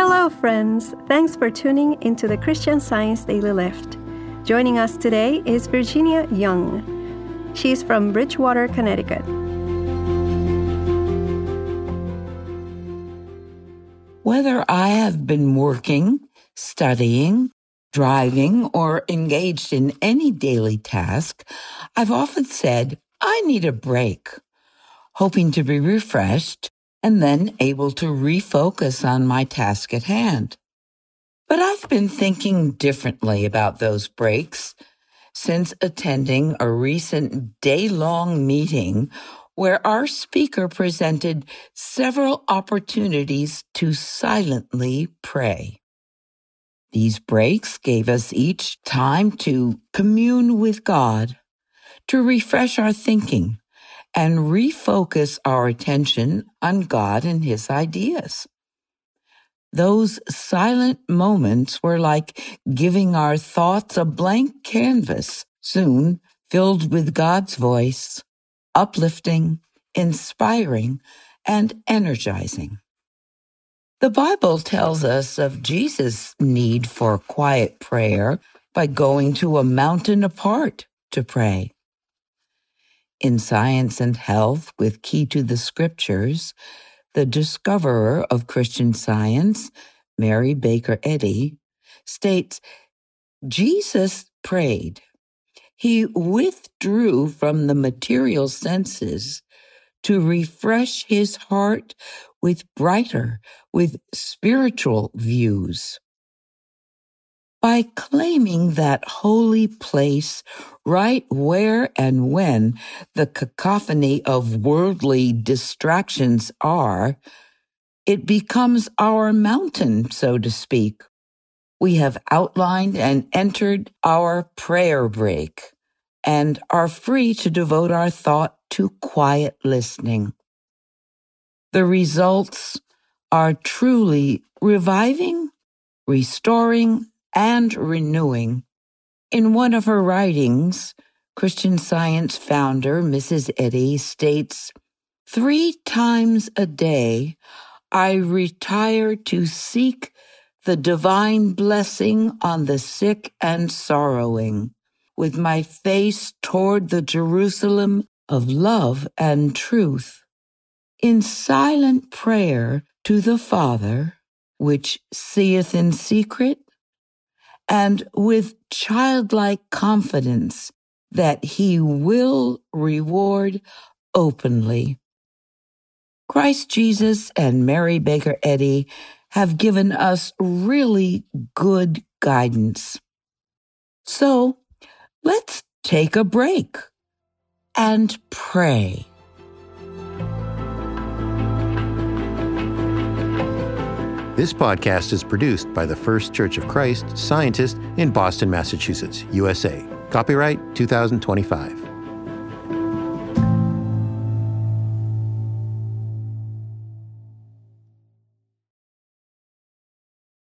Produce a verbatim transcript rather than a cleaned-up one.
Hello, friends. Thanks for tuning into the Christian Science Daily Lift. Joining us today is Virginia Young. She's from Bridgewater, Connecticut. Whether I have been working, studying, driving, or engaged in any daily task, I've often said, I need a break, hoping to be refreshed and then able to refocus on my task at hand. But I've been thinking differently about those breaks since attending a recent day-long meeting where our speaker presented several opportunities to silently pray. These breaks gave us each time to commune with God, to refresh our thinking, and refocus our attention on God and His ideas. Those silent moments were like giving our thoughts a blank canvas, soon filled with God's voice, uplifting, inspiring, and energizing. The Bible tells us of Jesus' need for quiet prayer by going to a mountain apart to pray. In Science and Health with Key to the Scriptures, the discoverer of Christian Science, Mary Baker Eddy, states, Jesus prayed. He withdrew from the material senses to refresh his heart with brighter, with spiritual views. By claiming that holy place right where and when the cacophony of worldly distractions are, it becomes our mountain, so to speak. We have outlined and entered our prayer break and are free to devote our thought to quiet listening. The results are truly reviving, restoring, and renewing. In one of her writings, Christian Science founder Missus Eddy states, Three times a day, I retire to seek the divine blessing on the sick and sorrowing, with my face toward the Jerusalem of love and truth. In silent prayer to the Father, which seeth in secret, and with childlike confidence that He will reward openly. Christ Jesus and Mary Baker Eddy have given us really good guidance. So, let's take a break and pray. This podcast is produced by the First Church of Christ Scientist in Boston, Massachusetts, U S A. Copyright two thousand twenty-five.